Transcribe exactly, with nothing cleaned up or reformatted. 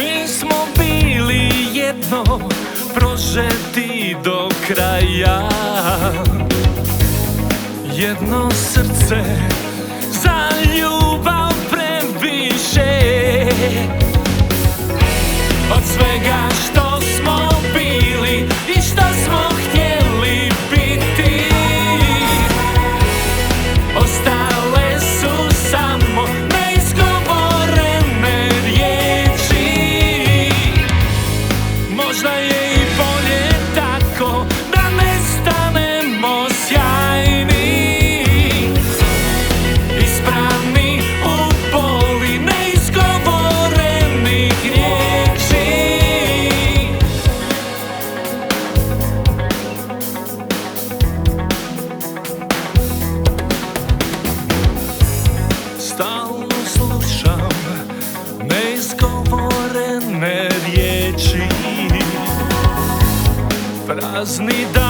Mi smo bili jedno prožeti do kraja, jedno srce za ljubav previše. Od svega što smo bili i što smo htjeli biti, ostale su samo neizgovorene riječi. Možda je i bolje tako da nestanemo sjajni, ispravni u boli neizgovorenih riječi. Stalno slušam neizgovorene riječi, prazni dan.